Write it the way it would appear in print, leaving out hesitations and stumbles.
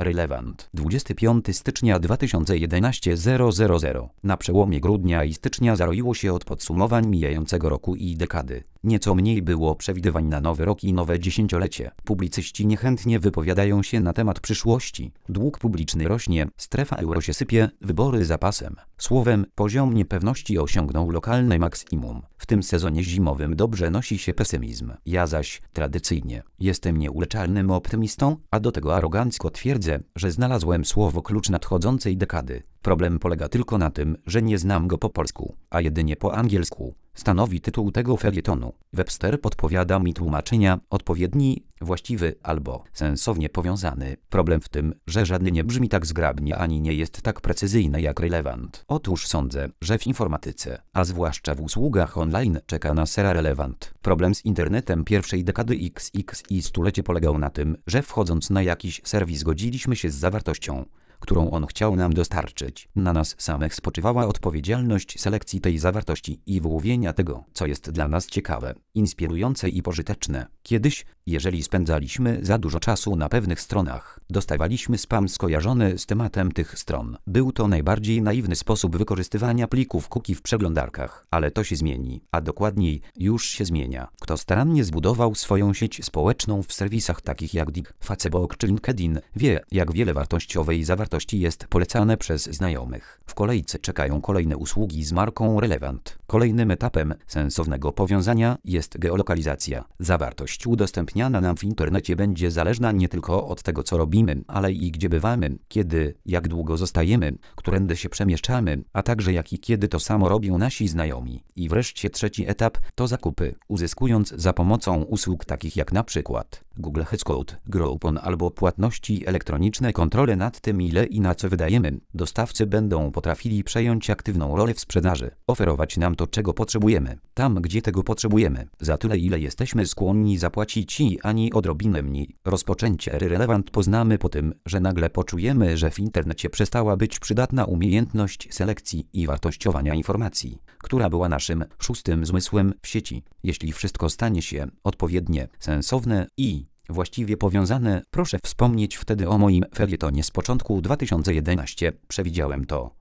Relevant 25 stycznia 2011 000. Na przełomie grudnia i stycznia zaroiło się od podsumowań mijającego roku i dekady. Nieco mniej było przewidywań na nowy rok i nowe dziesięciolecie. Publicyści niechętnie wypowiadają się na temat przyszłości. Dług publiczny rośnie, strefa euro się sypie, wybory za pasem. Słowem, poziom niepewności osiągnął lokalne maksimum. W tym sezonie zimowym dobrze nosi się pesymizm. Ja zaś, tradycyjnie, jestem nieuleczalnym optymistą, a do tego arogancko twierdzę, że znalazłem słowo klucz nadchodzącej dekady. Problem polega tylko na tym, że nie znam go po polsku, a jedynie po angielsku. Stanowi tytuł tego felietonu. Webster podpowiada mi tłumaczenia: odpowiedni, właściwy albo sensownie powiązany. Problem w tym, że żadny nie brzmi tak zgrabnie ani nie jest tak precyzyjny jak relevant. Otóż sądzę, że w informatyce, a zwłaszcza w usługach online, czeka nas era relevant. Problem z internetem pierwszej dekady XX i stulecie polegał na tym, że wchodząc na jakiś serwis zgodziliśmy się z zawartością, którą on chciał nam dostarczyć. Na nas samych spoczywała odpowiedzialność selekcji tej zawartości i wyłowienia tego, co jest dla nas ciekawe, inspirujące i pożyteczne. Kiedyś, jeżeli spędzaliśmy za dużo czasu na pewnych stronach, dostawaliśmy spam skojarzony z tematem tych stron. Był to najbardziej naiwny sposób wykorzystywania plików cookie w przeglądarkach, ale to się zmieni, a dokładniej już się zmienia. Kto starannie zbudował swoją sieć społeczną w serwisach takich jak Digg, Facebook czy LinkedIn, wie, jak wiele wartościowej zawartości jest polecane przez znajomych. W kolejce czekają kolejne usługi z marką Relevant. Kolejnym etapem sensownego powiązania jest geolokalizacja. Zawartość udostępniana nam w internecie będzie zależna nie tylko od tego, co robimy, ale i gdzie bywamy, kiedy, jak długo zostajemy, którędy się przemieszczamy, a także jak i kiedy to samo robią nasi znajomi. I wreszcie trzeci etap to zakupy, uzyskując za pomocą usług takich jak na przykład Google Hotspot, Groupon albo płatności elektroniczne kontrolę nad tym, ile i na co wydajemy. Dostawcy będą potrafili przejąć aktywną rolę w sprzedaży, oferować nam to, czego potrzebujemy, tam gdzie tego potrzebujemy, za tyle, ile jesteśmy skłonni zapłacić i ani odrobinę mniej. Rozpoczęcie ery relevant poznamy po tym, że nagle poczujemy, że w internecie przestała być przydatna umiejętność selekcji i wartościowania informacji, która była naszym szóstym zmysłem w sieci. Jeśli wszystko stanie się odpowiednie, sensowne i właściwie powiązane, proszę wspomnieć wtedy o moim felietonie z początku 2011. Przewidziałem to.